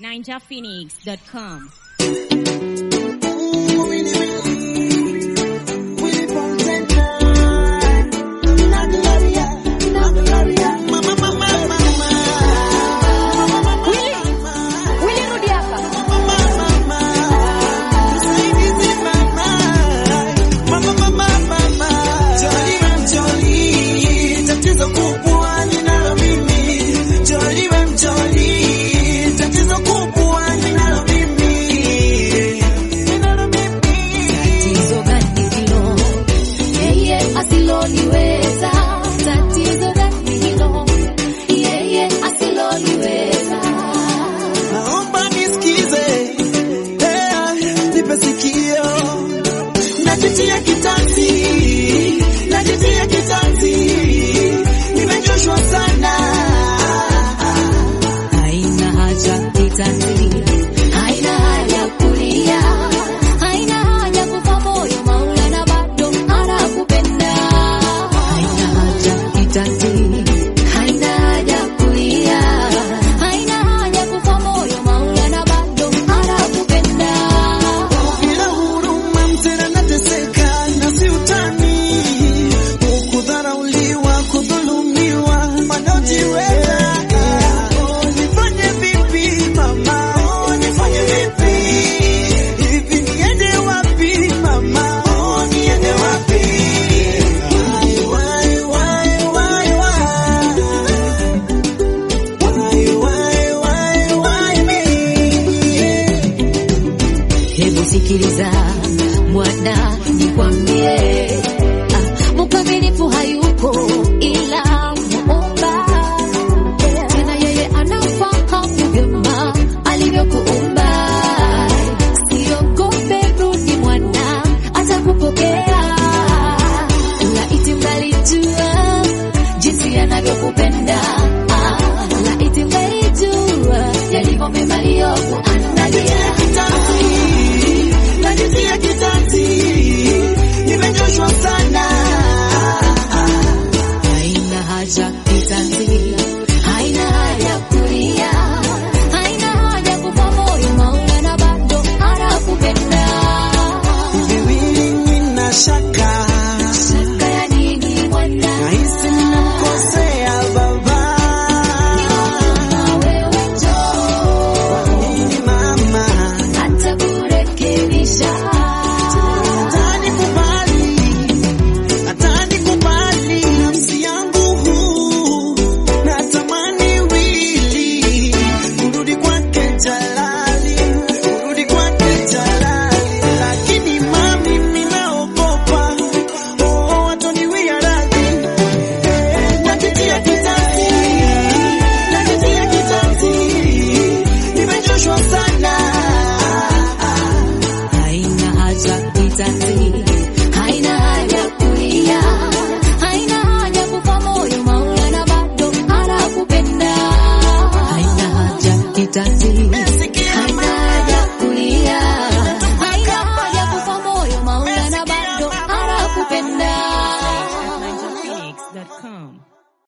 ninjaphoenix.com. Sikiliza mwana nikwambie, mkamilifu hayupo ila Muumba. Tena yeye anafahamu vyema alivyokuumba. Usiogope, rudi mwana, atakupokea. Laiti mnalijua jinsi anavyokupenda. Laiti mnalijua yalivyo mema aliyokuandalia. Najitia kitanzi, nimechoshwa sana. Haina haja kitanzi, haina haja kulia, haina haja kufa moyo, Maulana bado anakupenda. Viwili nina shaka, shaka ya nini mwana? nahisi ninamkosea baba. Wewe njoo, ni mama atakurekebisha. Haina haja kulia, haina haja kufa moyo, Maulana bado anakupenda. Haina haja kitanzi,